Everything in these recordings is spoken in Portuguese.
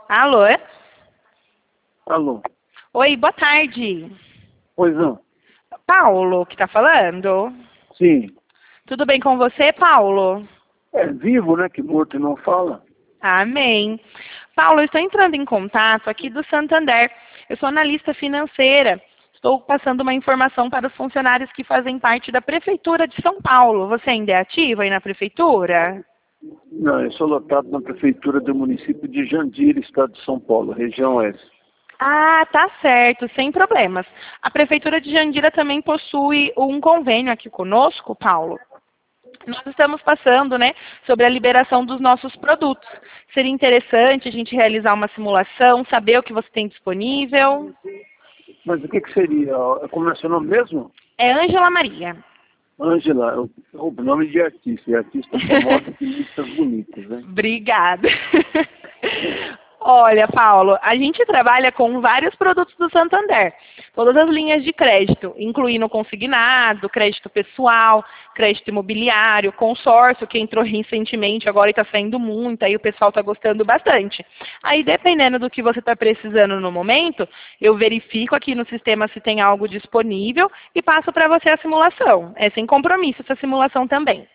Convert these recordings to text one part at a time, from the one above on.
Alô? Alô? Oi, boa tarde. Pois não? Paulo, que tá falando? Sim. Tudo bem com você, Paulo? É vivo, né? Que morto não fala. Amém. Paulo, eu estou entrando em contato aqui do Santander. Eu sou analista financeira. Estou passando uma informação para os funcionários que fazem parte da Prefeitura de São Paulo. Você ainda é ativo aí na Prefeitura? Não, eu sou lotado na prefeitura do município de Jandira, estado de São Paulo, região oeste. Ah, tá certo, sem problemas. A Prefeitura de Jandira também possui um convênio aqui conosco, Paulo. Nós estamos passando, né, sobre a liberação dos nossos produtos. Seria interessante a gente realizar uma simulação, saber o que você tem disponível. Mas o que seria? Como é seu nome mesmo? É Ângela Maria. Ângela, o nome de artista. E artista famosa tem músicas bonitas, né? Obrigada. Olha, Paulo, a gente trabalha com vários produtos do Santander, todas as linhas de crédito, incluindo consignado, crédito pessoal, crédito imobiliário, consórcio, que entrou recentemente, agora está saindo muito, aí o pessoal está gostando bastante. Aí, dependendo do que você está precisando no momento, eu verifico aqui no sistema se tem algo disponível e passo para você a simulação. É sem compromisso essa simulação também.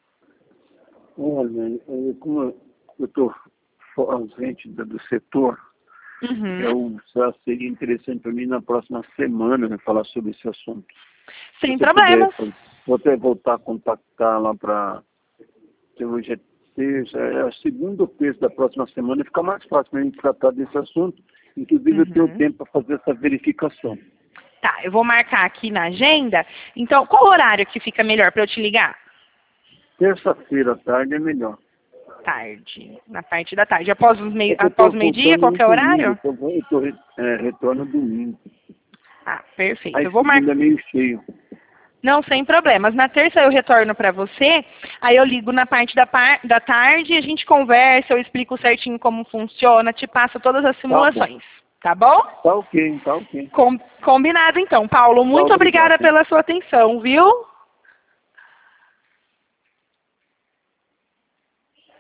Olha, como eu estou ausente do setor, já seria interessante para mim na próxima semana, né, falar sobre esse assunto. Sem Se problemas. vou até voltar a contactar lá para hoje é a segunda ou terça da próxima semana, fica mais fácil para a gente tratar desse assunto. Inclusive, eu tenho tempo para fazer essa verificação. Tá, eu vou marcar aqui na agenda. Então, qual horário que fica melhor para eu te ligar? Terça-feira à tarde é melhor. Tarde, na parte da tarde. Após Eu meio-dia, qualquer horário? Retorno domingo. Ah, perfeito. Aí Eu vou segunda marcar. é meio cheio. Não, sem problemas. Na terça eu retorno para você, aí eu ligo na parte da tarde, a gente conversa, eu explico certinho como funciona, te passo todas as simulações. Tá bom? Tá ok, tá ok. Combinado então, Paulo. Muito Obrigado. obrigada pela sua atenção, viu?